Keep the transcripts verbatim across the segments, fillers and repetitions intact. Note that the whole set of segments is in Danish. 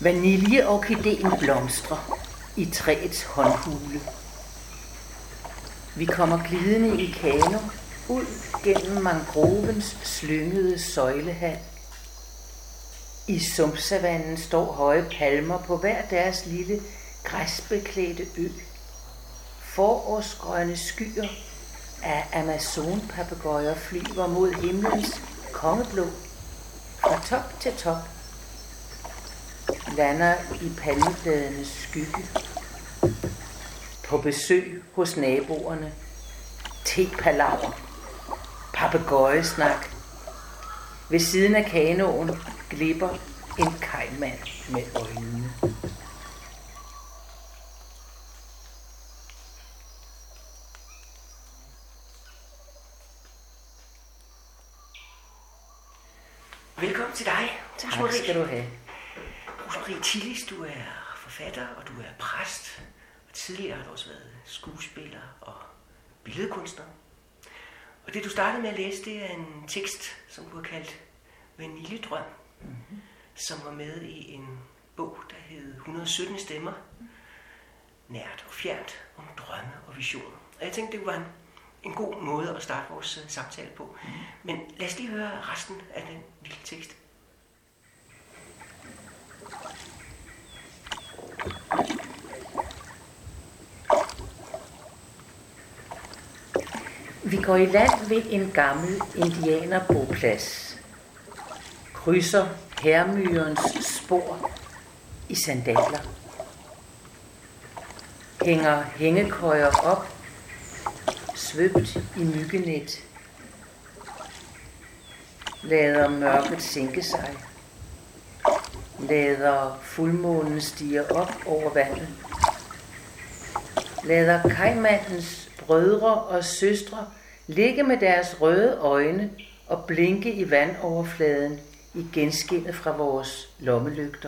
Vaniljeorkideen blomstrer i træets håndhule. Vi kommer glidende i kano ud gennem mangrovens slyngede søjlehal. I sumpsavannen står høje palmer på hver deres lille græsbeklædte ø. Forårsgrønne skyer af amazonpapegøjer flyver mod himlens kongeblå. Fra top til top lander i palmebladenes skygge. På besøg hos naboerne. Tepalaver. Papegøjesnak. Ved siden af kanoen glipper en kajmand med øjnene. Velkommen til dig. Tak skal du have. Rosemarie Tillis, du er forfatter, og du er præst. Og tidligere har du også været skuespiller og billedkunstner. Og det, du startede med at læse, det er en tekst, som du har kaldt Vaniljedrøm, mm-hmm. som var med i en bog, der hed et hundrede og sytten stemmer. Nært og fjernt om drømme og visioner. Og jeg tænkte, det var en, en god måde at starte vores uh, samtale på. Mm-hmm. Men lad os lige høre resten af den lille tekst. Vi går i land ved en gammel indianerboplads. Krydser hermyrens spor i sandaler. Hænger hængekøjer op, svøbt i myggenet. Lader mørket sænke sig. Lader fuldmånen stige op over vandet. Lader kajmandens brødre og søstre ligge med deres røde øjne og blinke i vandoverfladen i genskinnet fra vores lommelygter.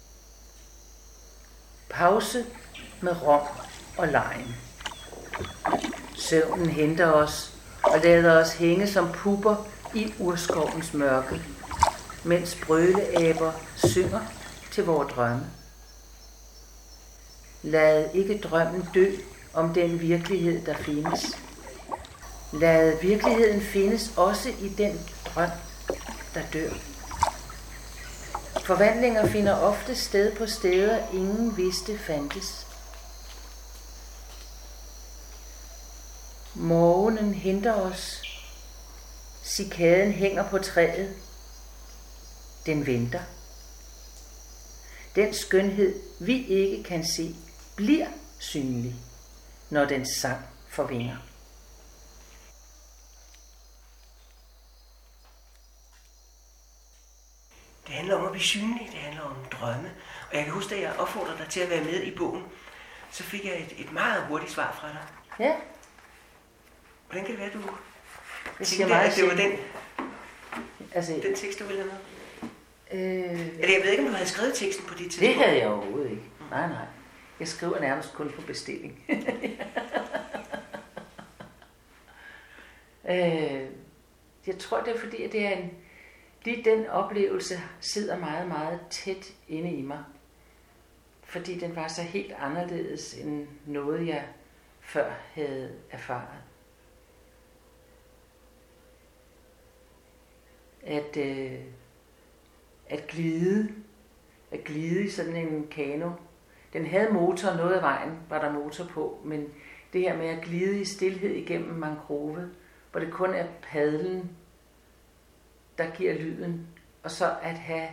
Pause med rom og legen. Søvnen henter os og lader os hænge som pupper i urskovens mørke, mens brøleaber synger til vores drømme. Lad ikke drømmen dø om den virkelighed, der findes. Lad virkeligheden findes også i den drøm, der dør. Forvandlinger finder ofte sted på steder, ingen vidste fandtes. Morgenen henter os. Cikaden hænger på træet. Den venter. Den skønhed, vi ikke kan se, bliver synlig, når den sang forvinger. Det handler om at blive synlig, det handler om drømme. Og jeg kan huske, at jeg opfordrede dig til at være med i bogen, så fik jeg et, et meget hurtigt svar fra dig. Ja. Hvordan kan det være, du det tænkte, at det var den, altså, den tekst, du ville have med? Øh, Eller jeg ved ikke, om du havde skrevet teksten på det tidspunkt. Det havde jeg overhovedet ikke. Mm. Nej, nej. Jeg skriver nærmest kun på bestilling. øh, jeg tror, det er fordi, at det er en, lige den oplevelse sidder meget, meget tæt inde i mig. Fordi den var så helt anderledes end noget, jeg før havde erfaret. At, øh, at glide, at glide i sådan en kano. Den havde motor noget af vejen, var der motor på, men det her med at glide i stilhed igennem mangrove, hvor det kun er padlen, der giver lyden, og så at have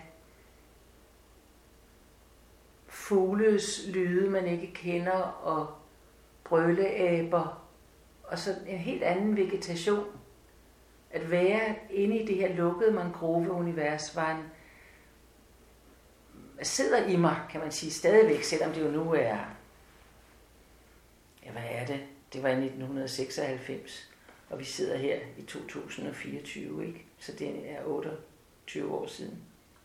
fugles lyde, man ikke kender, og brøleaber, og så en helt anden vegetation. At være inde i det her lukkede mangrove-univers var en, sidder i mig, kan man sige, stadigvæk, selvom det jo nu er, ja, hvad er det? Det var i nitten seksoghalvfems, og vi sidder her i to tusind og fireogtyve, ikke? Så det er otteogtyve år siden.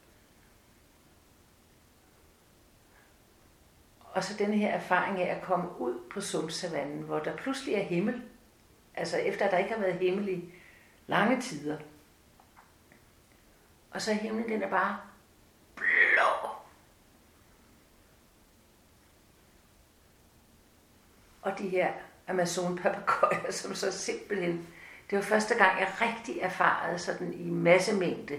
Og så denne her erfaring af at komme ud på sumpsavannen, hvor der pludselig er himmel, altså efter at der ikke har været himmel i lange tider. Og så himlen, den er bare blå. og de her Amazon-papegøjer, som så simpelthen... Det var første gang, jeg rigtig erfarede sådan i massemængde.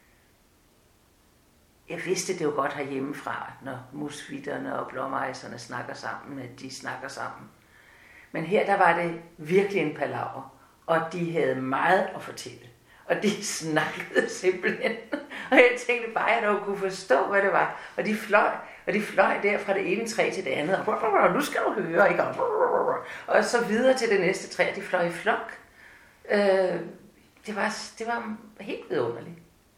Jeg vidste det jo godt herhjemmefra, når musvitterne og blåmejserne snakker sammen, at de snakker sammen. Men her der var det virkelig en palaver, og de havde meget at fortælle. Og de snakkede simpelthen. Og jeg tænkte bare, at jeg dog kunne forstå, hvad det var. Og de fløj, og de fløj der fra det ene træ til det andet. Og nu skal du høre, ikke? Og så videre til det næste træ. De fløj i flok. Øh, det, var, det var helt vidunderligt.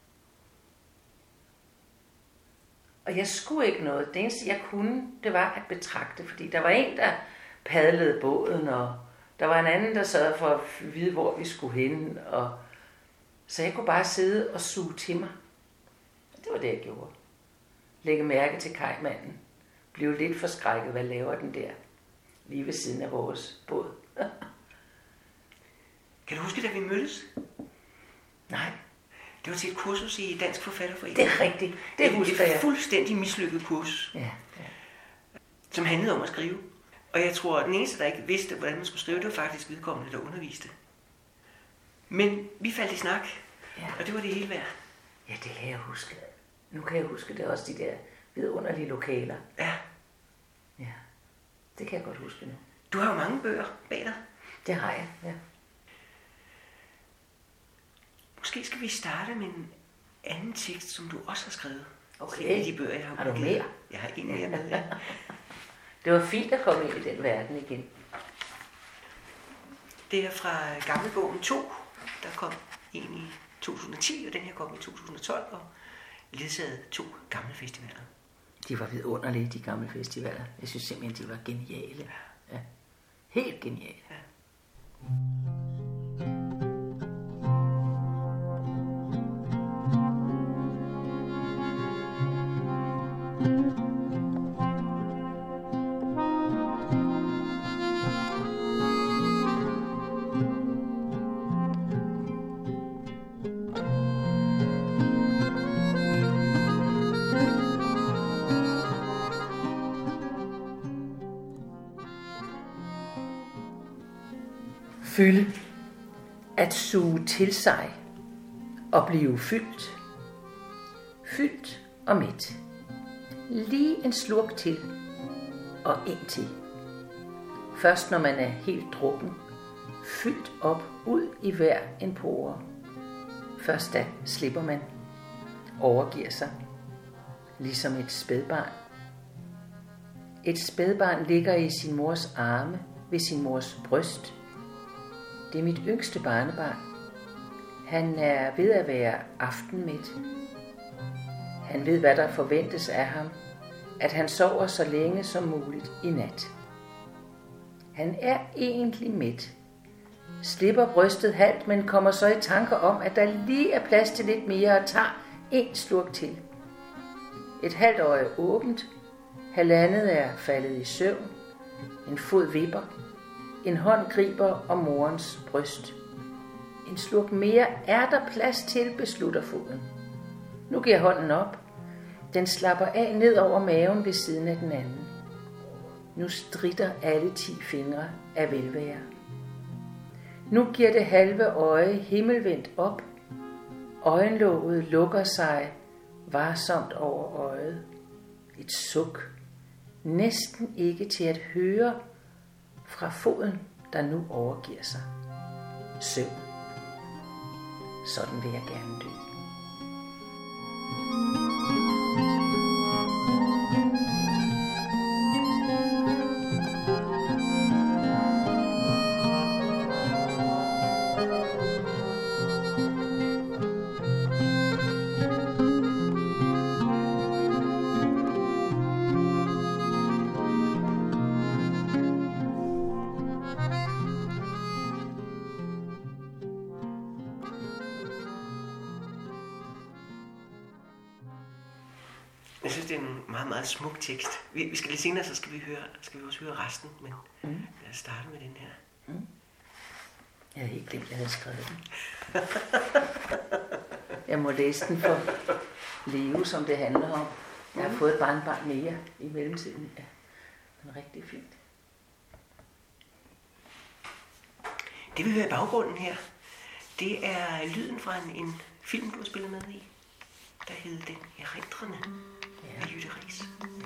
Og jeg skulle ikke noget. Det eneste, jeg kunne, det var at betragte. Fordi der var en, der padlede båden, og der var en anden, der sørgede for at vide, hvor vi skulle hen. Og så jeg kunne bare sidde og suge til mig. Det var det, jeg gjorde. Lægge mærke til kajmanden. Blive lidt forskrækket. Hvad laver den der? Lige ved siden af vores båd. Kan du huske, da vi mødtes? Nej. Det var til et kursus i Dansk Forfatterforening. Det er rigtigt. Det et, husker jeg. Et fuldstændig mislykket kursus. Ja, ja. Som handlede om at skrive. Og jeg tror, at den eneste, der ikke vidste, hvordan man skulle skrive, det var faktisk vedkommende, der underviste. Men vi faldt i snak, ja. Og det var det hele værd. Ja, det kan jeg huske. Nu kan jeg huske, det er også de der vidunderlige lokaler. Ja. Ja, det kan jeg godt huske nu. Du har jo mange bøger bag dig. Det har jeg, ja. Måske skal vi starte med en anden tekst, som du også har skrevet. Okay. En af de bøger, jeg har Har du udgivet. mere? Jeg har en mere med, ja. Det var fint at komme ind i den verden igen. Det er fra Gammelbogen to. Der kom en i to tusind og ti, og den her kom i to tusind og tolv, og ledsaget to gamle festivaler. De var vidunderlige, de gamle festivaler. Jeg synes simpelthen, de var geniale. Ja. Helt geniale. Ja. Fylde. At suge til sig og blive fyldt. Fyldt og mæt. Lige en slurk til og ind til. Først når man er helt drukken, fyldt op ud i hver en pore. Først da slipper man, overgiver sig, ligesom et spædbarn. Et spædbarn ligger i sin mors arme ved sin mors bryst. Det er mit yngste barnebarn. Han er ved at være aftenmæt. Han ved, hvad der forventes af ham, at han sover så længe som muligt i nat. Han er egentlig mæt. Slipper brystet halvt, men kommer så i tanker om, at der lige er plads til lidt mere og tager en slurk til. Et halvt øje er åbent, halvandet er faldet i søvn, en fod vipper, en hånd griber om morens bryst. En slurk mere er der plads til, beslutter foden. Nu giver hånden op. Den slapper af ned over maven ved siden af den anden. Nu stritter alle ti fingre af velvære. Nu giver det halve øje himmelvendt op. Øjenlåget lukker sig varsomt over øjet. Et suk. Næsten ikke til at høre fra foden, der nu overgiver sig. Søvn. Sådan vil jeg gerne dø. Jeg synes, det er en meget, meget smuk tekst. Vi, vi skal lidt senere, så skal vi, høre, skal vi også høre resten, men mm. lad os starte med den her. Mm. Jeg havde helt glemt, at jeg havde skrevet den. Jeg må læse den for Leo, som det handler om. Jeg har fået et barnbarn mere i mellemtiden. Ja, den er rigtig fint. Det vi hører i baggrunden her, det er lyden fra en, en film, du har spillet med i, der hed Den Erindrende af Jytte Riis. Ja.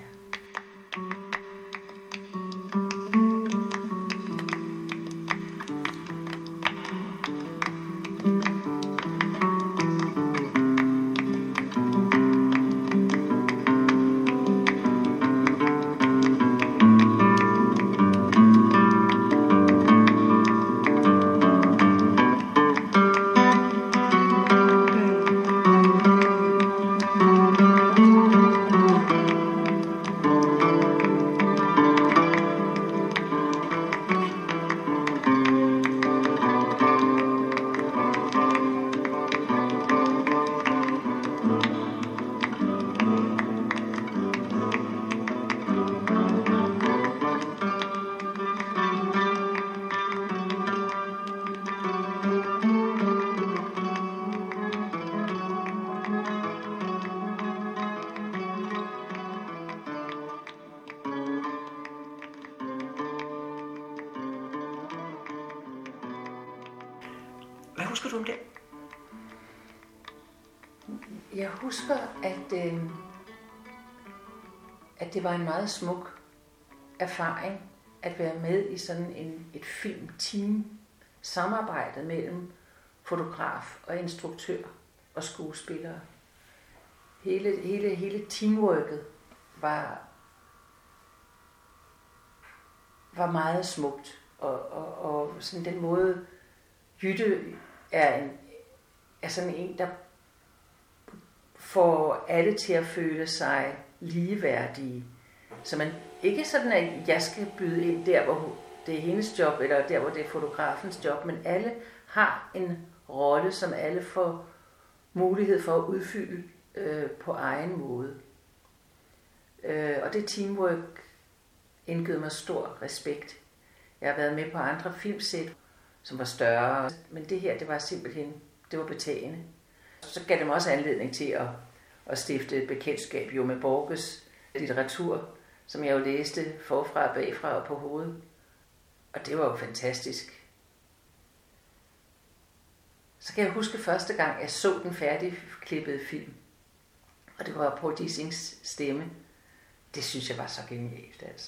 Hvad husker du om det? Jeg husker, at, øh, at det var en meget smuk erfaring at være med i sådan en, et filmteam, samarbejdet mellem fotograf og instruktør og skuespillere. Hele, hele, hele teamworket var, var meget smukt, og, og, og sådan den måde, Jytte er, en, er sådan en, der får alle til at føle sig ligeværdige. Så man ikke sådan, at jeg skal byde ind der, hvor det er hendes job, eller der, hvor det er fotografens job, men alle har en rolle, som alle får mulighed for at udfylde øh, på egen måde. Øh, og det teamwork indgød mig stor respekt. Jeg har været med på andre filmsæt, som var større, men det her, det var simpelthen, det var betagende. Så gav det mig også anledning til at, at stifte et bekendtskab jo med Borges litteratur, som jeg jo læste forfra og bagfra og på hovedet. Og det var jo fantastisk. Så kan jeg huske første gang, jeg så den færdigklippede film. Og det var Paul Dissings stemme. Det synes jeg var så genialt, altså.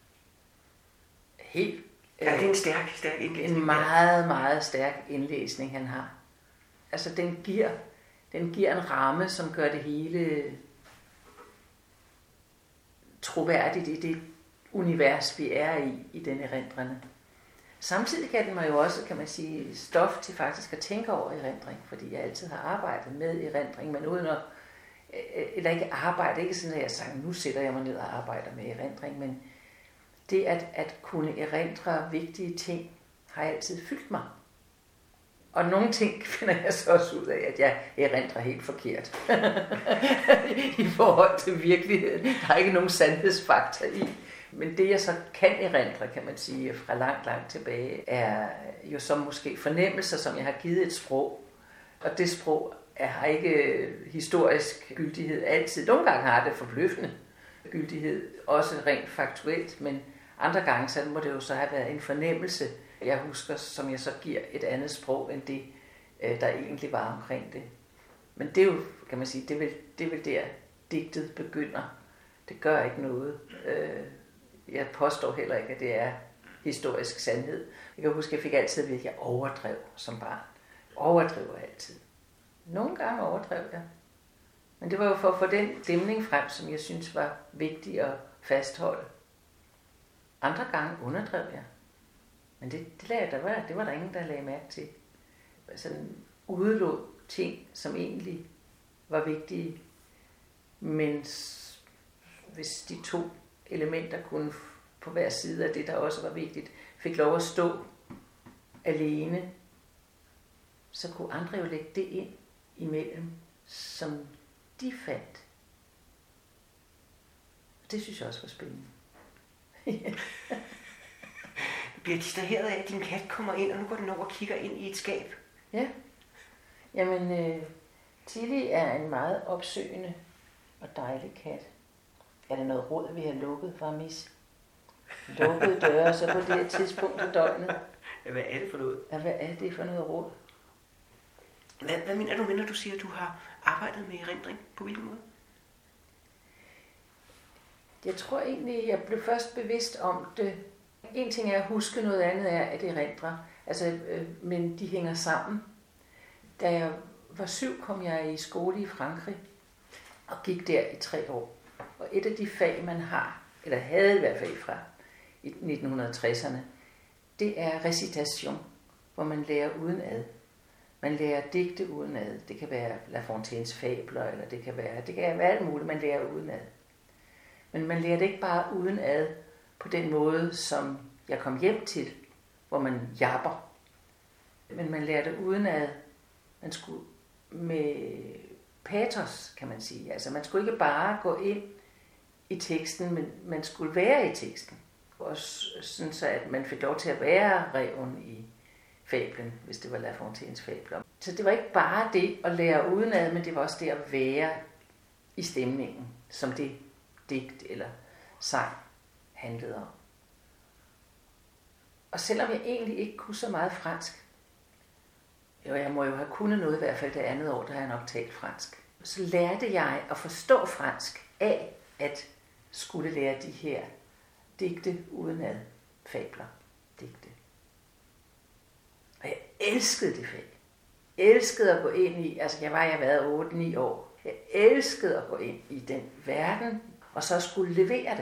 Helt. Ja, det er en stærk, stærk indlæsning. En meget, meget stærk indlæsning, han har. Altså, den giver, den giver en ramme, som gør det hele troværdigt i det univers, vi er i, i den erindrende. Samtidig kan den mig jo også, kan man sige, stof til faktisk at tænke over erindring, fordi jeg altid har arbejdet med erindring, men uden at, eller ikke arbejde, ikke sådan, at jeg sagde, nu sætter jeg mig ned og arbejder med erindring, men det at, at kunne erindre vigtige ting, har altid fyldt mig. Og nogle ting finder jeg så også ud af, at jeg erindrer helt forkert. I forhold til virkeligheden. Der er ikke nogen sandhedsfaktor i. Men det jeg så kan erindre, kan man sige, fra langt, langt tilbage, er jo som måske fornemmelser, som jeg har givet et sprog. Og det sprog har ikke historisk gyldighed altid. Nogle gange har det forbløffende gyldighed, også rent faktuelt, men andre gange så må det jo så have været en fornemmelse, jeg husker, som jeg så giver et andet sprog, end det, der egentlig var omkring det. Men det er jo, kan man sige, det er vel, det er vel der, digtet begynder. Det gør ikke noget. Jeg påstår heller ikke, at det er historisk sandhed. Jeg kan huske, at jeg fik altid at vide, at jeg overdrev som barn. Overdriver altid. Nogle gange overdrev jeg. Men det var jo for at få den stemning frem, som jeg synes var vigtig at fastholde. Andre gange underdrev jeg. Men det, det, lagde, der var, det var der ingen, der lagde mærke til. Sådan udelod ting, som egentlig var vigtige. Men hvis de to elementer kunne på hver side af det, der også var vigtigt, fik lov at stå alene, så kunne andre jo lægge det ind imellem, som de fandt. Det synes jeg også var spændende. Du bliver distraheret af, at din kat kommer ind, og nu går den over og kigger ind i et skab. Ja. Jamen, øh, Tilly er en meget opsøgende og dejlig kat. Er det noget råd, vi har lukket fra mis? Lukkede døre, så på det her tidspunkt af døgnet. Hvad er det for noget? Ja, hvad er det for noget råd? Hvad, hvad mener du med, når du siger, at du har arbejdet med erindring? På hvilken måde? Jeg tror egentlig, jeg blev først bevidst om det. En ting er at huske, noget andet er at erindre. Altså, øh, men de hænger sammen. Da jeg var syv, kom jeg i skole i Frankrig og gik der i tre år. Og et af de fag, man har, eller havde i hvert fald fra i nitten tresserne, det er recitation, hvor man lærer udenad. Man lærer digte udenad. Det kan være La Fontaines fabler, eller det kan være, det kan være alt muligt, man lærer udenad. Men man lærer det ikke bare udenad på den måde, som jeg kom hjem til, hvor man japper. Men man lærer det udenad. Man skulle med patos, kan man sige. Altså man skulle ikke bare gå ind i teksten, men man skulle være i teksten. Og sådan så, at man fik lov til at være reven i fablen, hvis det var La Fontaines fabler. Så det var ikke bare det at lære udenad, men det var også det at være i stemningen, som det digt eller sang handlede om. Og selvom jeg egentlig ikke kunne så meget fransk, jo, jeg må jo have kunnet noget i hvert fald det andet år, der har jeg nok talt fransk, så lærte jeg at forstå fransk af at skulle lære de her digte udenad, fabler, digte. Og jeg elskede det fag. Jeg elskede at gå ind i, altså jeg var, jeg været otte ni år, jeg elskede at gå ind i den verden, og så skulle levere det.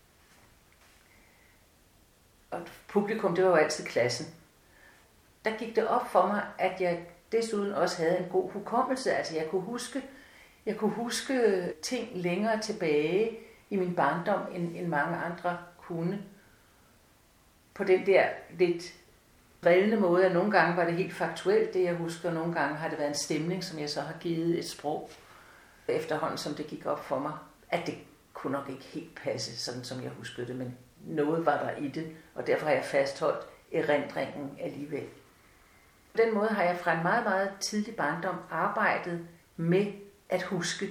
Og publikum, det var jo altid klassen. Der gik det op for mig, at jeg desuden også havde en god hukommelse. Altså jeg kunne huske, jeg kunne huske ting længere tilbage i min barndom, end, end mange andre kunne. På den der lidt drillende måde, at nogle gange var det helt faktuelt, det jeg husker, og nogle gange har det været en stemning, som jeg så har givet et sprog, efterhånden som det gik op for mig, at det kunne nok ikke helt passe, sådan som jeg huskede det, men noget var der i det, og derfor har jeg fastholdt erindringen alligevel. På den måde har jeg fra en meget, meget tidlig barndom arbejdet med at huske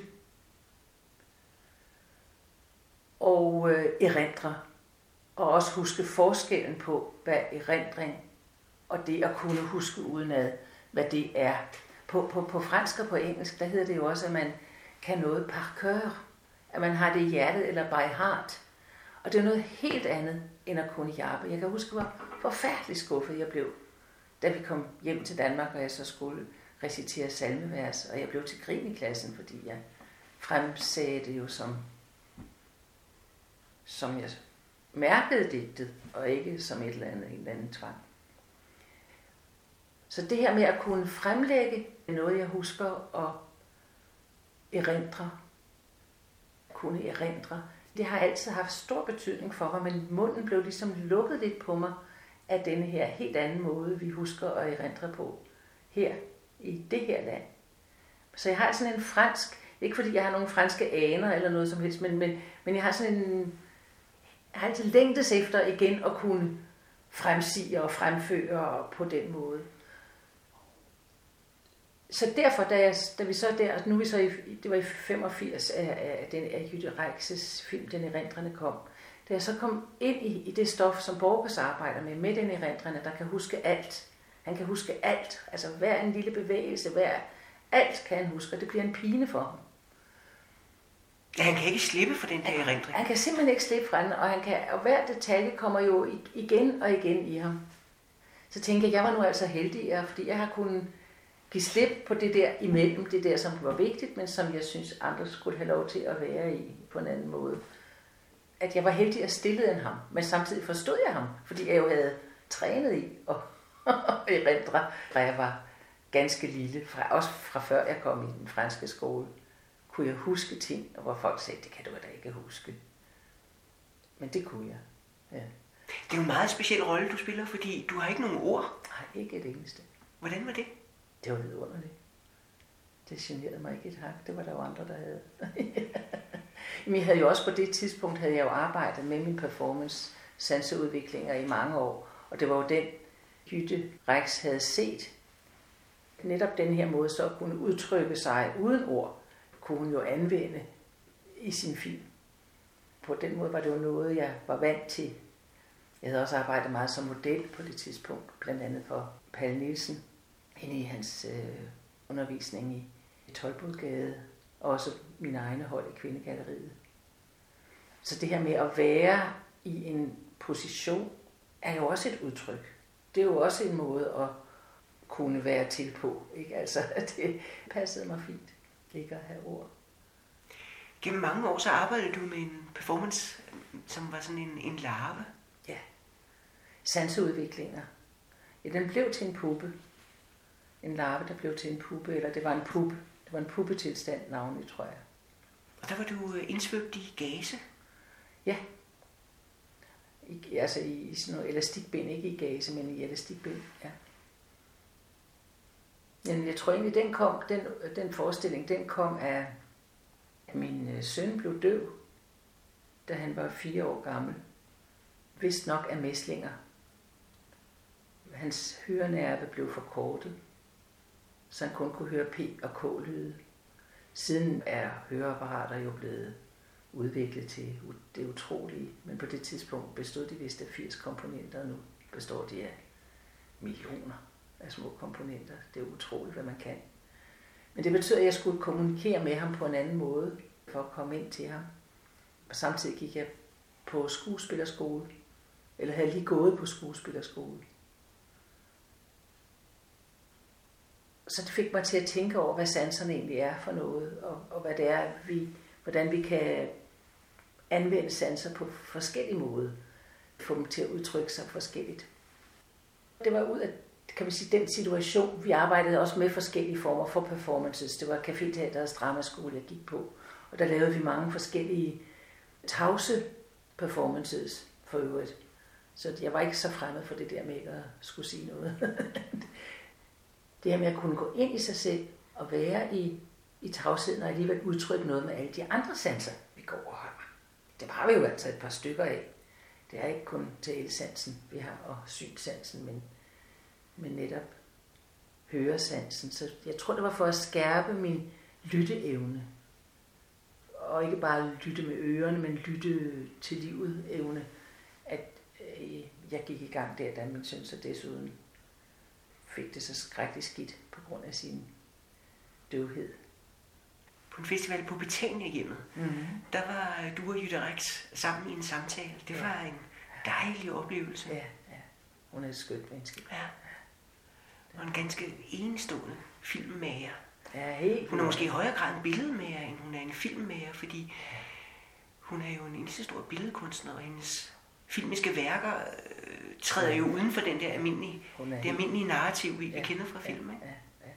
og øh, erindre, og også huske forskellen på, hvad erindring og det at kunne huske udenad, hvad det er. På, på, på fransk og på engelsk, der hedder det jo også, at man kan noget par cœur, at man har det i hjertet eller by heart. Og det er noget helt andet end at kunne jappe. Jeg kan huske, hvor forfærdeligt skuffet jeg blev, da vi kom hjem til Danmark, og jeg så skulle recitere salmevers, og jeg blev til grin i klassen, fordi jeg fremsagde det jo som, som jeg mærkede digtet, og ikke som et eller andet, en eller anden tvang. Så det her med at kunne fremlægge noget, jeg husker, og erindre, kunne erindre, det har altid haft stor betydning for mig, men munden blev ligesom lukket lidt på mig af denne her helt anden måde, vi husker at erindre på her i det her land. Så jeg har sådan en fransk, ikke fordi jeg har nogle franske aner eller noget som helst, men, men, men jeg har sådan en, jeg har altid længtes efter igen at kunne fremsige og fremføre på den måde. Så derfor, da, jeg, da vi så der, nu er vi så i, det var i femogfirs, af, af, den, af Jytte Reichs film, Den erindrende kom, da jeg så kom ind i, i det stof, som Borges arbejder med, med den erindrende, der kan huske alt. Han kan huske alt, altså hver en lille bevægelse, hver, alt kan han huske, og det bliver en pine for ham. Ja, han kan ikke slippe for den der erindring. Han, han kan simpelthen ikke slippe fra den, og, han kan, og hver detalje kommer jo igen og igen i ham. Så tænker jeg, jeg var nu altså heldigere, fordi jeg har kunnet give slip på det der imellem, det der, som var vigtigt, men som jeg synes, andre skulle have lov til at være i på en anden måde. At jeg var heldigere stillet end ham, men samtidig forstod jeg ham, fordi jeg jo havde trænet i at erindre, da jeg var ganske lille, fra, også fra før jeg kom i den franske skole, kunne jeg huske ting, hvor folk sagde, det kan du da ikke huske. Men det kunne jeg, ja. Det er jo en meget speciel rolle, du spiller, fordi du har ikke nogen ord. Nej, ikke et eneste. Hvordan var det? Det var vidunderligt. Det generede mig ikke et hak. Det var der jo andre, der havde. Men jeg havde jo også på det tidspunkt, havde jeg jo arbejdet med min performance, sanseudviklinger i mange år. Og det var jo den, Jytte Rex havde set. Netop den her måde så at kunne udtrykke sig uden ord, kunne hun jo anvende i sin film. På den måde var det jo noget, jeg var vant til. Jeg havde også arbejdet meget som model på det tidspunkt, blandt andet for Palle Nielsen, inde i hans øh, undervisning i, i Toldbodgade, og også mine egne hold i Kvindegalleriet. Så det her med at være i en position, er jo også et udtryk. Det er jo også en måde at kunne være til på, ikke? Altså, det passede mig fint, ikke at have ord. Gennem mange år så arbejdede du med en performance, som var sådan en, en larve. Ja. Sanseudviklinger. Ja, den blev til en puppe. En larve, der blev til en puppe, eller det var en puppe. Det var en puppetilstand, navnlig, tror jeg. Og der var du indsvøbt i gaze? Ja. I, altså i, i sådan noget elastikbind, ikke i gaze, men i elastikbind, ja. Men jeg tror egentlig, den kom, den, den forestilling, den kom af, at min søn blev døv, da han var fire år gammel. Vist nok af mæslinger. Hans hørenerve blev forkortet, så han kun kunne høre P og K-lyde. Siden er høreapparater jo blevet udviklet til det utrolige, men på det tidspunkt bestod de vist af firs komponenter, og nu består de af millioner af små komponenter. Det er utroligt, hvad man kan. Men det betyder, at jeg skulle kommunikere med ham på en anden måde, for at komme ind til ham. Og samtidig gik jeg på skuespillerskole, eller havde lige gået på skuespillerskole. Så det fik mig til at tænke over, hvad sanserne egentlig er for noget, og, og hvad det er, vi, hvordan vi kan anvende sanser på forskellige måder, få dem til at udtrykke sig forskelligt. Det var ud af, kan man sige, den situation, vi arbejdede også med forskellige former for performances. Det var Caféteaterets dramaskole, jeg gik på, og der lavede vi mange forskellige tavse performances for øvrigt. Så jeg var ikke så fremmed for det der med at skulle sige noget. Det her med at kunne gå ind i sig selv og være i, i tavsheden og alligevel udtrykke noget med alle de andre sanser, vi går og har. Det har vi jo altså et par stykker af. Det er ikke kun talesansen, vi har, og synsansen, men, men netop høresansen. Så jeg tror, det var for at skærpe min lytteevne. Og ikke bare lytte med ørerne, men lytte til livet evne. At øh, jeg gik i gang der, da min søn så desuden fik det så skrækkeligt skidt på grund af sin døvhed. På en festival på Betaniahjemmet, mm-hmm. der var du og Jytte Rex sammen i en samtale. Det ja. var en dejlig oplevelse. Ja, ja. Hun er et skønt menneske. Ja. Og en ganske enestående filmmager. Ja, helt. Hun er måske i højere grad en billedmager, end hun er en filmmager, fordi hun er jo en eneste stor billedkunstner, og hendes filmiske værker øh, træder jo uden for den der almindelige, det almindelige narrativ, vi, ja, vi kender fra film. Ja, ja, ja.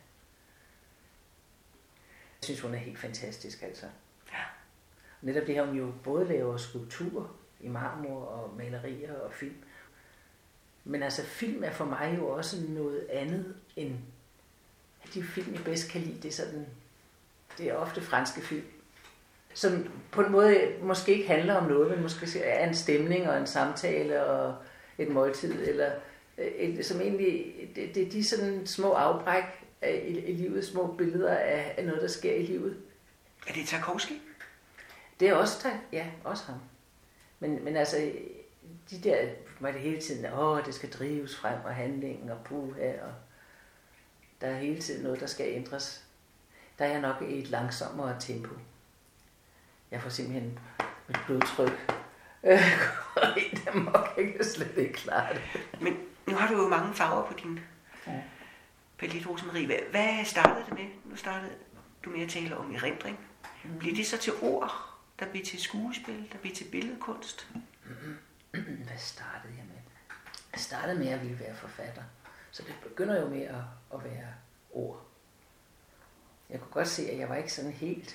Jeg synes, hun er helt fantastisk, altså. Ja. Netop det her, hun jo både laver skulpturer i marmor og malerier og film. Men altså, film er for mig jo også noget andet end de film, jeg bedst kan lide. Det er sådan, det er ofte franske film, som på en måde måske ikke handler om noget, men måske er en stemning og en samtale og et måltid, eller et, som egentlig, det, det er de sådan små afbræk af, i, i livet, små billeder af, af noget, der sker i livet. Er det Tarkovsky? Det er også, ja, også ham. Men, men altså, de der, var det hele tiden, åh, det skal drives frem, og handlingen, og puha, og der er hele tiden noget, der skal ændres. Der er jeg nok i et langsommere tempo. Jeg får simpelthen mit blodtryk. Øh, der må jeg ikke slet ikke klare det. Men nu har du jo mange farver på din ja. palet, Rosemarie. Hvad, hvad startede det med? Nu startede du med at tale om erindring. Mm. Bliver det så til ord, der bliver til skuespil, der bliver til billedkunst? Hvad startede jeg med? Jeg startede med, at jeg ville være forfatter. Så det begynder jo med at, at være ord. Jeg kunne godt se, at jeg var ikke sådan helt,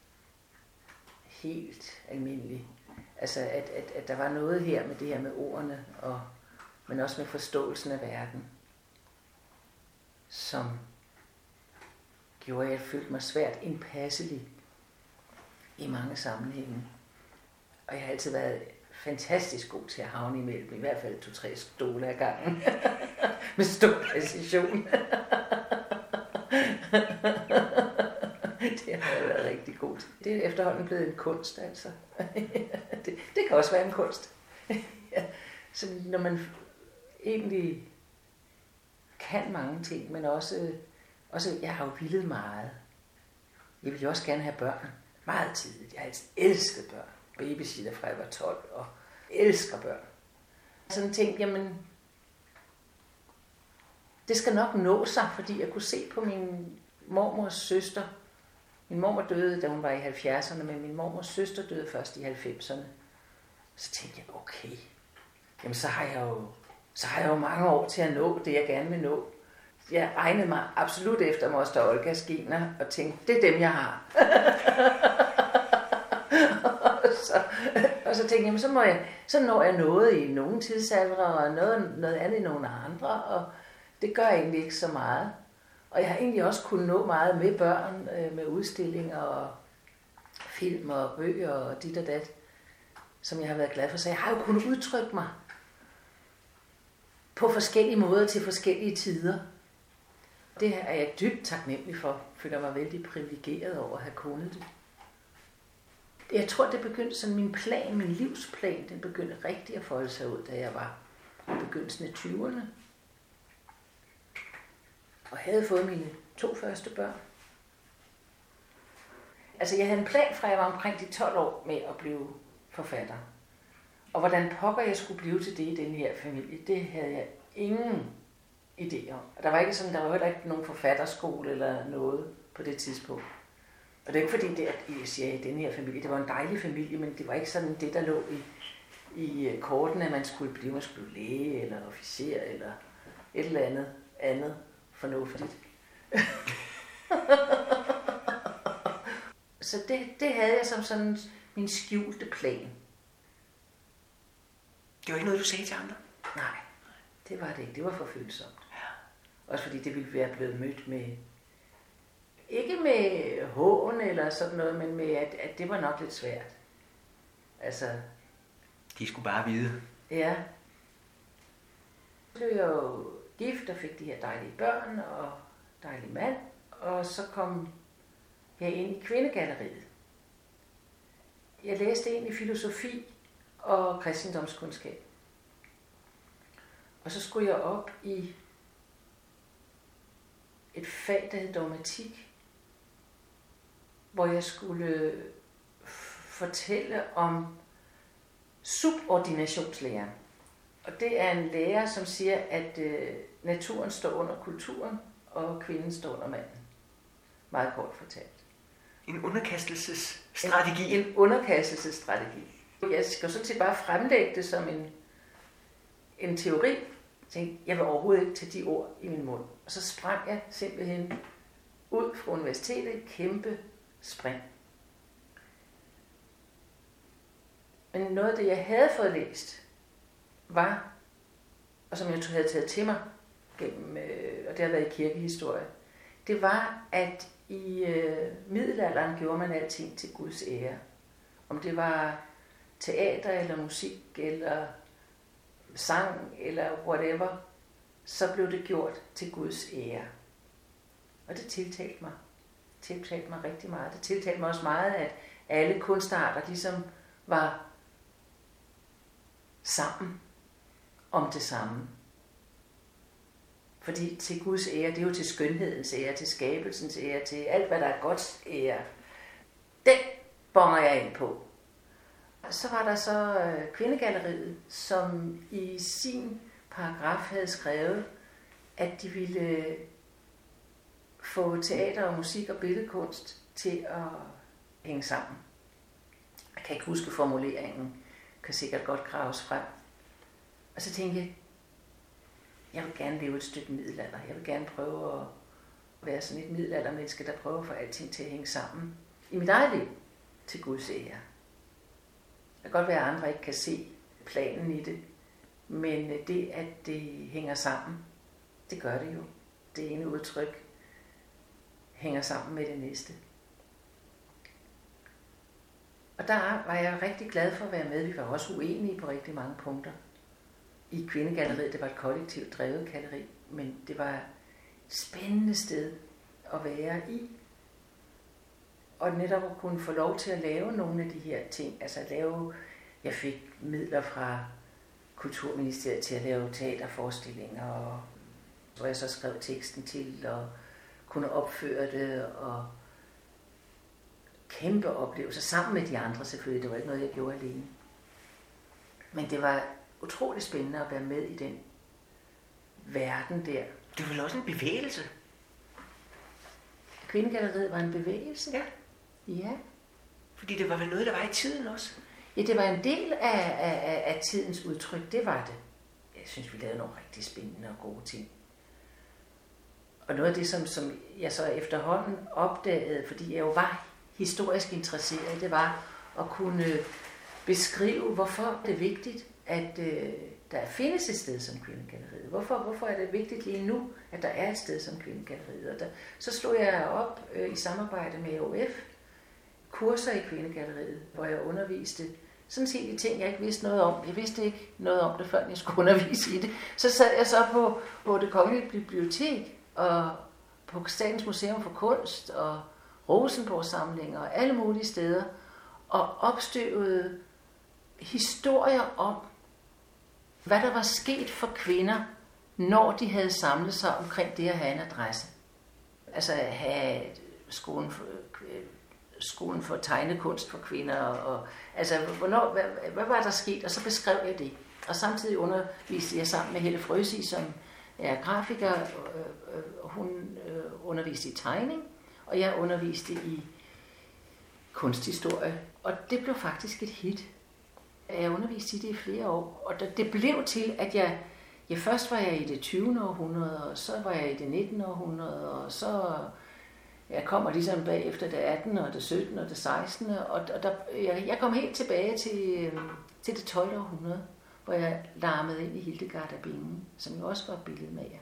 helt almindelig. Altså, at, at, at der var noget her med det her med ordene, og, men også med forståelsen af verden, som gjorde, at jeg følte mig svært indpasselig i mange sammenhænge. Og jeg har altid været fantastisk god til at havne imellem, i hvert fald to-tre stole ad gangen, med stor præcision. Det har jeg været rigtig god til. Det er efterhånden blevet en kunst, altså. det, det kan også være en kunst. Ja. Så når man egentlig kan mange ting, men også, også jeg har jo villet meget. Jeg ville jo også gerne have børn. Meget tidligt. Jeg har altid elsket børn. Babysitter fra jeg var tolv, og elsker børn. Sådan tænkte jeg, jamen, det skal nok nå sig, fordi jeg kunne se på min mormors søster. Min mormor døde, da hun var i halvfjerdserne, men min mormors søster døde først i halvfemserne. Så tænkte jeg, okay, jamen så har jeg jo, så har jeg jo mange år til at nå det, jeg gerne vil nå. Jeg regnede mig absolut efter moster Olgas gener og tænkte, det er dem, jeg har. og, så, og så tænkte jeg, så, må jeg, så når jeg noget i nogle tidsalder og noget, noget andet i nogle andre, og det gør egentlig ikke så meget. Og jeg har egentlig også kunnet nå meget med børn, med udstillinger og film og bøger og dit og dat, som jeg har været glad for. Så jeg har jo kunnet udtrykke mig på forskellige måder til forskellige tider. Det er jeg dybt taknemmelig for. Jeg føler mig vældig privilegeret over at have kunnet det. Jeg tror, det begyndte sådan min plan, min livsplan, den begyndte rigtig at folde sig ud, da jeg var i begyndelsen af tyverne. Og havde fået mine to første børn. Altså jeg havde en plan fra jeg var omkring de tolv år med at blive forfatter. Og hvordan pokker jeg skulle blive til det i den her familie, det havde jeg ingen idé om. Og der var ikke sådan, der var heller ikke nogen forfatterskole eller noget på det tidspunkt. Og det er ikke fordi, det, at jeg siger, at den her familie, det var en dejlig familie, men det var ikke sådan det, der lå i, i korten, at man skulle blive, man skulle blive læge eller officer eller et eller andet andet fornuftigt. Så det, det havde jeg som sådan min skjulte plan. Det var ikke noget, du sagde til andre? Nej, det var det ikke. Det var for følsomt. Ja. Også fordi det ville være blevet mødt med, ikke med hån eller sådan noget, men med, at, at det var nok lidt svært. Altså... De skulle bare vide. Ja. Så blev jeg jo gift og fik de her dejlige børn og dejlig mand, og så kom jeg ind i Kvindegalleriet. Jeg læste egentlig filosofi og kristendomskundskab. Og så skulle jeg op i et fag, der hed dogmatik, hvor jeg skulle fortælle om subordinationslæren. Og det er en lærer, som siger, at øh, naturen står under kulturen, og kvinden står under manden. Meget kort fortalt. En underkastelsesstrategi. En, en underkastelsesstrategi. Jeg skal sådan set bare fremlægge det som en, en teori. Jeg tænkte, jeg vil overhovedet ikke tage de ord i min mund. Og så sprang jeg simpelthen ud fra universitetet, kæmpe spring. Men noget af det, jeg havde fået læst, var, og som jeg havde taget til mig, gennem, øh, og det har været i kirkehistorie, det var, at i øh, middelalderen gjorde man alting til Guds ære. Om det var teater, eller musik, eller sang, eller whatever, så blev det gjort til Guds ære. Og det tiltalte mig. Det tiltalte mig rigtig meget. Det tiltalte mig også meget, at alle kunstarter ligesom var sammen om det samme. Fordi til Guds ære, det er jo til skønhedens ære, til skabelsens ære, til alt, hvad der er Guds ære. Den bonger jeg ind på. Så var der så øh, Kvindegalleriet, som i sin paragraf havde skrevet, at de ville få teater og musik og billedkunst til at hænge sammen. Jeg kan ikke huske formuleringen, kan sikkert godt graves frem. Og så tænkte jeg, jeg vil gerne leve et stykke middelalder. Jeg vil gerne prøve at være sådan et middelaldermenneske, der prøver at få alting til at hænge sammen i mit eget liv til Guds ære. Det kan godt være, at andre ikke kan se planen i det, men det, at det hænger sammen, det gør det jo. Det ene udtryk hænger sammen med det næste. Og der var jeg rigtig glad for at være med. Vi var også uenige på rigtig mange punkter. I Kvindegalleriet, det var et kollektivt drevet galleri, men det var et spændende sted at være i. Og netop at kunne få lov til at lave nogle af de her ting. Altså at lave, jeg fik midler fra Kulturministeriet til at lave teaterforestillinger, og hvor jeg så skrev teksten til og kunne opføre det, og kæmpe oplevelser sammen med de andre selvfølgelig. Det var ikke noget, jeg gjorde alene. Men det var utrolig spændende at være med i den verden der. Det var vel også en bevægelse? Kvindegalleriet var en bevægelse? Ja. Ja. Fordi det var vel noget, der var i tiden også? Ja, det var en del af, af, af tidens udtryk. Det var det. Jeg synes, vi lavede nogle rigtig spændende og gode ting. Og noget af det, som, som jeg så efterhånden opdagede, fordi jeg jo var historisk interesseret, det var at kunne beskrive, hvorfor det er vigtigt, at øh, der findes et sted som Kvindegalleriet. Hvorfor, hvorfor er det vigtigt lige nu, at der er et sted som Kvindegalleriet? Og der, så slog jeg op øh, i samarbejde med O F, kurser i Kvindegalleriet, hvor jeg underviste sådan set de ting, jeg ikke vidste noget om. Jeg vidste ikke noget om det, før jeg skulle undervise i det. Så sad jeg så på, på Det Kongelige Bibliotek og på Statens Museum for Kunst og Rosenborg-samlinger og alle mulige steder og opstøvede historier om, hvad der var sket for kvinder, når de havde samlet sig omkring det at have en adresse. Altså have skolen for, skolen for tegnekunst for kvinder. Og, altså, hvornår, hvad, hvad var der sket? Og så beskrev jeg det. Og samtidig underviste jeg sammen med Helle Frøsig, som er grafiker. Og hun underviste i tegning, og jeg underviste i kunsthistorie. Og det blev faktisk et hit. Jeg underviste i det i flere år, og det blev til, at jeg, ja, først var jeg i det tyvende århundrede, og så var jeg i det nittende århundrede, og så jeg kommer ligesom bagefter det attende og det syttende og det sekstende, og der, jeg, jeg kom helt tilbage til, til det tolvte århundrede, hvor jeg larmede ind i Hildegard af Bingen, som jo også var billedmager.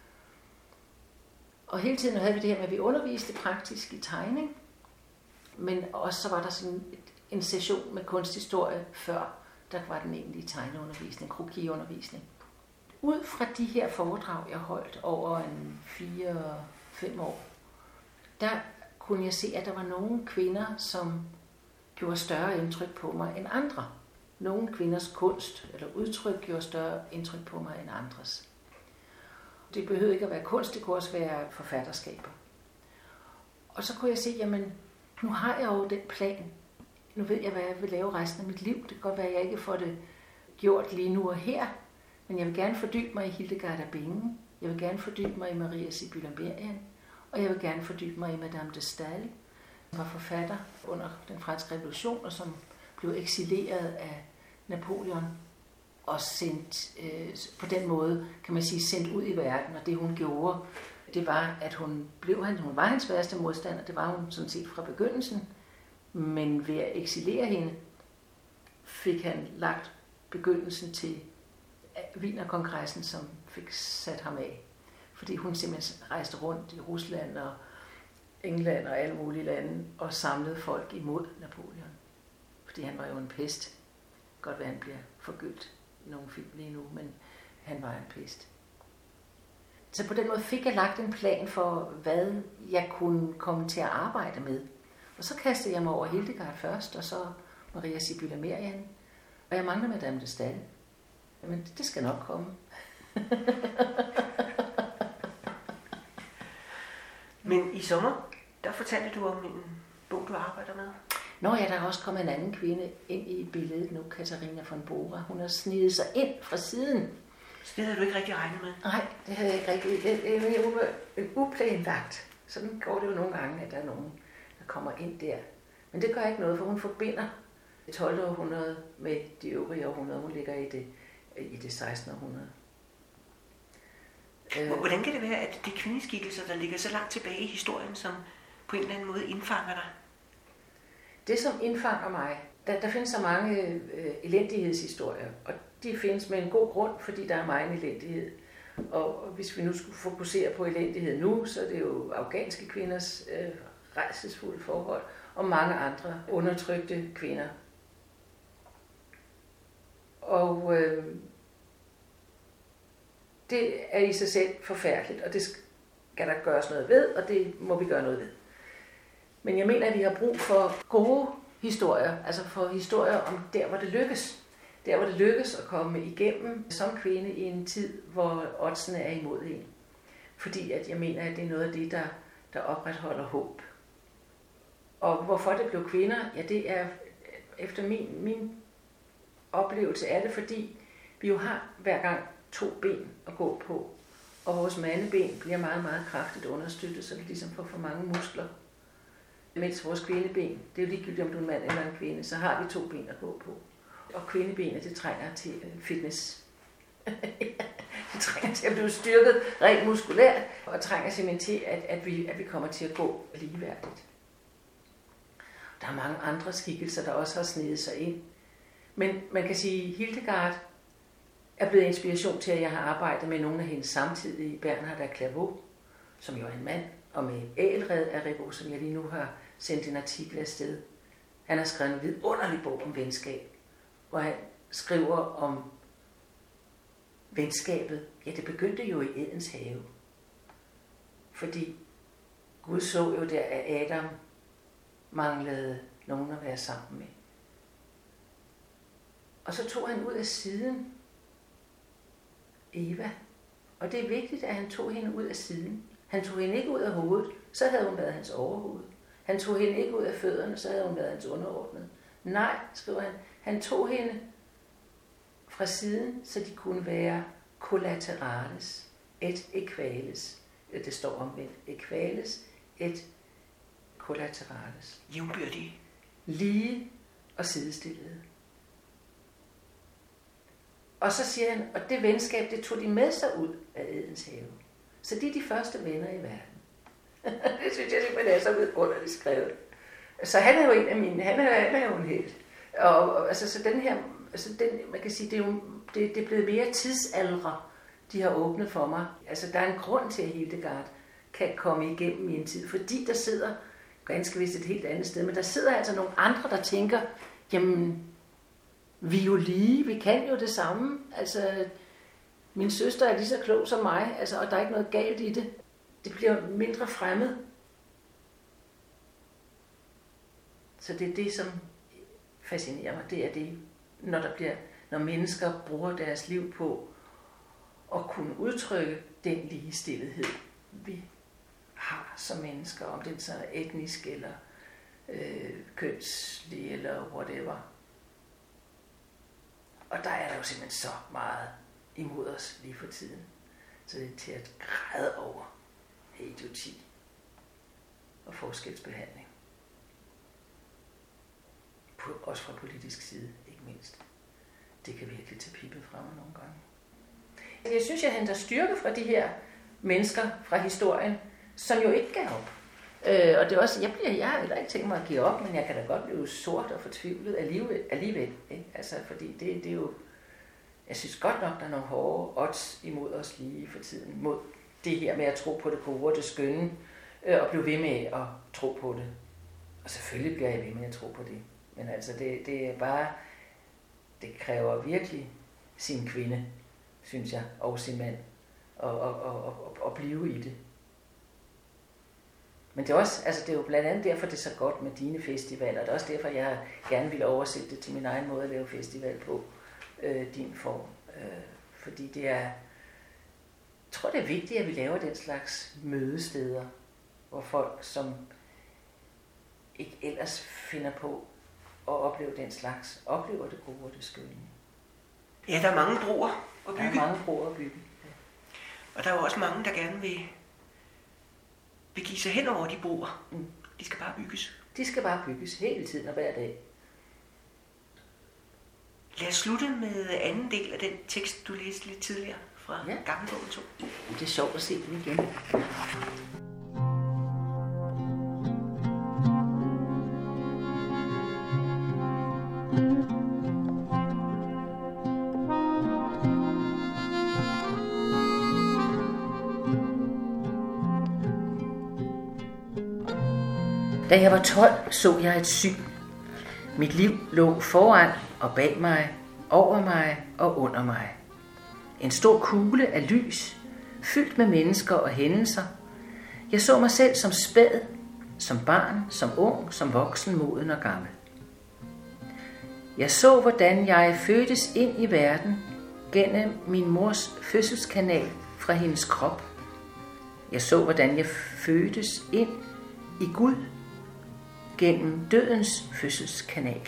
Og hele tiden havde vi det her med, at vi underviste praktisk i tegning, men også så var der sådan et, en session med kunsthistorie før, der var den egentlige tegneundervisning, krokiundervisning. Ud fra de her foredrag, jeg holdt over en fire fem år, der kunne jeg se, at der var nogle kvinder, som gjorde større indtryk på mig end andre. Nogle kvinders kunst eller udtryk gjorde større indtryk på mig end andres. Det behøvede ikke at være kunst, det kunne også være forfatterskaber. Og så kunne jeg se, jamen, nu har jeg jo den plan. Nu ved jeg, hvad jeg vil lave resten af mit liv. Det kan godt være, at jeg ikke får det gjort lige nu og her, men jeg vil gerne fordybe mig i Hildegard af Bingen. Jeg vil gerne fordybe mig i Maria Sibylla Merian. Og jeg vil gerne fordybe mig i Madame de Staël, som var forfatter under den franske revolution, og som blev eksileret af Napoleon og sendt, øh, på den måde, kan man sige, sendt ud i verden. Og det hun gjorde, det var, at hun blev hun var hans værste modstander. Det var hun sådan set fra begyndelsen. Men ved at eksilere hende, fik han lagt begyndelsen til Wienerkongressen, som fik sat ham af. Fordi hun simpelthen rejste rundt i Rusland og England og alle mulige lande og samlede folk imod Napoleon. Fordi han var jo en pest. Godt være, han bliver forgyldt i nogle film lige nu, men han var en pest. Så på den måde fik jeg lagt en plan for, hvad jeg kunne komme til at arbejde med. Og så kastede jeg mig over Hildegard først, og så Maria Sibylla Merian. Og jeg mangler Madame de Staël. Men det skal nok komme. Men i sommer, der fortalte du om en bog, du arbejder med. Nå ja, der er også kommet en anden kvinde ind i billedet nu, Katharina von Bora. Hun har snedet sig ind fra siden. Så det havde du ikke rigtig regnet med? Nej, det havde jeg ikke rigtig. Det er jo en uplanlagt. Sådan går det jo nogle gange, at der er nogen, der kommer ind der. Men det gør ikke noget, for hun forbinder det tolvte århundrede med de øvrige århundreder. Hun ligger i det, i det sekstende århundrede. Hvordan kan det være, at det er kvindeskikkelser, der ligger så langt tilbage i historien, som på en eller anden måde indfanger dig? Det, som indfanger mig, der, der findes så mange øh, elendighedshistorier, og de findes med en god grund, fordi der er meget elendighed. Og hvis vi nu skulle fokusere på elendighed nu, så er det jo afghanske kvinders øh, rædselsfulde forhold, og mange andre undertrykte kvinder. Og øh, det er i sig selv forfærdeligt, og det skal der gøres noget ved, og det må vi gøre noget ved. Men jeg mener, at vi har brug for gode historier, altså for historier om der, hvor det lykkes. der hvor det lykkes at komme igennem som kvinde i en tid, hvor oddsene er imod en. Fordi at jeg mener, at det er noget af det, der, der opretholder håb. Og hvorfor det blev kvinder, ja det er efter min, min oplevelse er det, fordi vi jo har hver gang to ben at gå på. Og vores mandeben bliver meget, meget kraftigt understøttet, så vi ligesom får for mange muskler. Mens vores kvindeben, det er jo ligegyldigt om du er en mand eller en kvinde, så har vi to ben at gå på. Og kvindebenet, det trænger til fitness. Det trænger til at blive styrket rent muskulært, og trænger simpelthen til, at, at, vi, at vi kommer til at gå ligeværdigt. Der er mange andre skikkelser, der også har snedet sig ind. Men man kan sige, at Hildegard er blevet inspiration til, at jeg har arbejdet med nogle af hendes samtidige, Bernhard af Clairvaux, som jo er en mand, og med Ædelred af Ribot, som jeg lige nu har sendt en artikel afsted. Han har skrevet en vidunderlig bog om venskab, hvor han skriver om venskabet. Ja, det begyndte jo i Edens have. Fordi Gud så jo der, at Adam manglede nogen at være sammen med. Og så tog han ud af siden Eva. Og det er vigtigt, at han tog hende ud af siden. Han tog hende ikke ud af hovedet, så havde hun været hans overhoved. Han tog hende ikke ud af fødderne, så havde hun været hans underordnede. Nej, skriver han, han tog hende fra siden, så de kunne være collaterales, et equales. Det står omvendt. Equales, et collaterales. Jævnbyrdige. Lige og sidestillede. Og så siger han, og det venskab, det tog de med sig ud af Edens have. Så de er de første venner i verden. Det synes jeg simpelthen er så vidunderligt skrevet. Så han er jo en af mine, han er, han er jo en helt. Og, og altså, så den her, altså den, man kan sige, det er jo det, det er blevet mere tidsaldre, de har åbnet for mig. Altså der er en grund til, at Hildegard kan komme igennem i en tid, fordi der sidder, ganske vist et helt andet sted, men der sidder altså nogle andre, der tænker, jamen, vi er jo lige, vi kan jo det samme. Altså, min søster er lige så klog som mig, altså, og der er ikke noget galt i det. Det bliver mindre fremmed. Så det er det, som fascinerer mig. Det er det, når, der bliver, når mennesker bruger deres liv på at kunne udtrykke den ligestillethed, vi har som mennesker, om den så er etnisk eller øh, kønslig eller whatever. Og der er der jo simpelthen så meget imod os lige for tiden. Så det er til at græde over idioti og forskelsbehandling. Også fra politisk side, ikke mindst. Det kan virkelig tage pippet fra mig nogle gange. Jeg synes, jeg henter styrke fra de her mennesker fra historien, som jo ikke gav op. Øh, og det er også, jeg, bliver, jeg har heller ikke tænkt mig at give op, men jeg kan da godt blive sort og fortvivlet alligevel. alligevel ikke? Altså, fordi det, det er jo, jeg synes godt nok, der er nogle hårde odds imod os lige for tiden, mod det her med at tro på det gode og det skønne, øh, og blive ved med at tro på det. Og selvfølgelig bliver jeg ved med at tro på det. Men altså, det, det er bare, det kræver virkelig sin kvinde, synes jeg, og sin mand, at, at, at, at, at blive i det. Men det er, også, altså det er jo blandt andet derfor, det er så godt med dine festivaler. Det er også derfor, jeg gerne vil oversætte det til min egen måde at lave festival på, øh, din form. Øh, fordi det er, jeg tror det er vigtigt, at vi laver den slags mødesteder, hvor folk, som ikke ellers finder på at opleve den slags, oplever det gode og det skønne. Ja, der er mange broer at bygge. Der er mange broer at bygge. Ja. Og der er jo også mange, der gerne vil begive sig hen over de broer. Mm. De skal bare bygges. De skal bare bygges hele tiden og hver dag. Lad os slutte med anden del af den tekst, du læste lidt tidligere fra ja. Gammelbogen to. Det er sjovt at se den igen. Da jeg var tolv, så jeg et syn. Mit liv lå foran og bag mig, over mig og under mig. En stor kugle af lys, fyldt med mennesker og hændelser. Jeg så mig selv som spæd, som barn, som ung, som voksen, moden og gammel. Jeg så, hvordan jeg fødtes ind i verden gennem min mors fødselskanal fra hendes krop. Jeg så, hvordan jeg fødtes ind i Gud gennem dødens fødselskanal.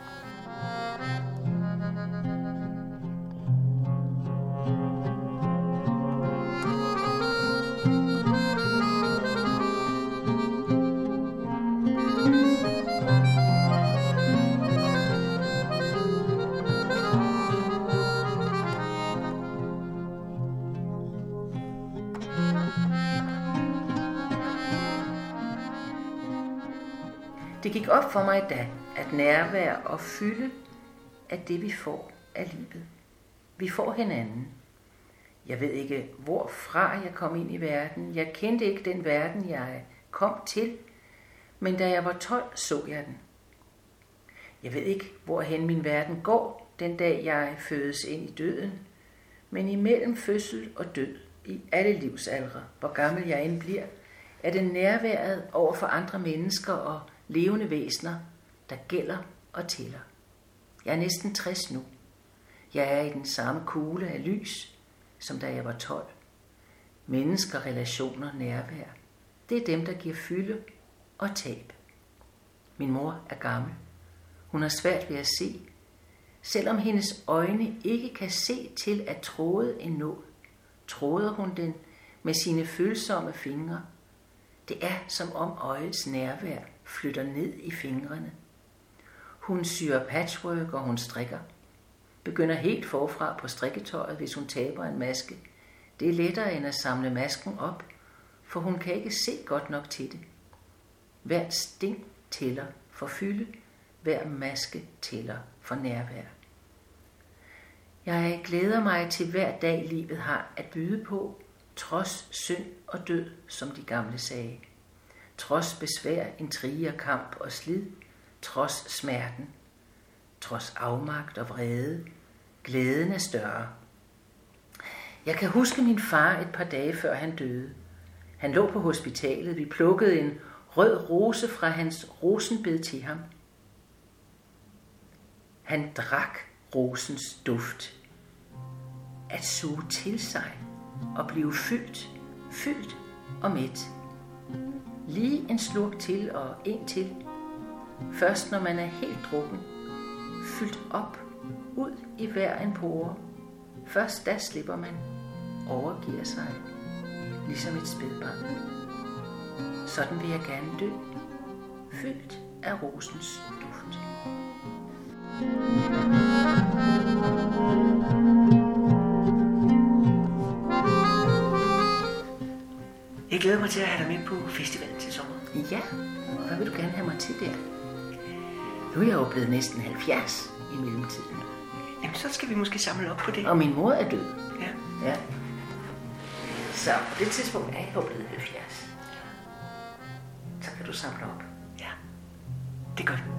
Det gik op for mig da, at nærvær og fylde er det, vi får af livet. Vi får hinanden. Jeg ved ikke, hvorfra jeg kom ind i verden. Jeg kendte ikke den verden, jeg kom til. Men da jeg var tolv, så jeg den. Jeg ved ikke, hvorhen min verden går, den dag jeg fødes ind i døden. Men imellem fødsel og død, i alle livsaldre, hvor gammel jeg end bliver, er det nærværet over for andre mennesker og levende væsener, der gælder og tæller. Jeg er næsten tres nu. Jeg er i den samme kugle af lys, som da jeg var tolv. Mennesker, relationer, nærvær. Det er dem, der giver fylde og tab. Min mor er gammel. Hun har svært ved at se. Selvom hendes øjne ikke kan se til at tråde en nål, tråder hun den med sine følsomme fingre. Det er som om øjets nærvær flytter ned i fingrene. Hun syr patchwork, og hun strikker. Begynder helt forfra på strikketøjet, hvis hun taber en maske. Det er lettere end at samle masken op, for hun kan ikke se godt nok til det. Hvert sting tæller for fylde, hver maske tæller for nærvær. Jeg glæder mig til hver dag, livet har at byde på, trods synd og død, som de gamle sagde. Trods besvær, intriger, kamp og slid, trods smerten, trods afmagt og vrede, glæden er større. Jeg kan huske min far et par dage før han døde. Han lå på hospitalet. Vi plukkede en rød rose fra hans rosenbed til ham. Han drak rosens duft. At suge til sig og blive fyldt, fyldt og mæt. Lige en slurk til og en til. Først når man er helt drukken, fyldt op, ud i hver en pore. Først da slipper man, overgiver sig, ligesom et spædbarn. Sådan vil jeg gerne dø, fyldt af rosens duft. Jeg glæder mig til at have dig med på festivalen til sommer. Ja, og hvad vil du gerne have mig til der? Nu er jeg jo blevet næsten halvfjerds i mellemtiden. Jamen, så skal vi måske samle op på det. Og min mor er død. Ja. Ja. Så på det tidspunkt er jeg jo blevet halvfjerds. Så kan du samle op. Ja, det er godt.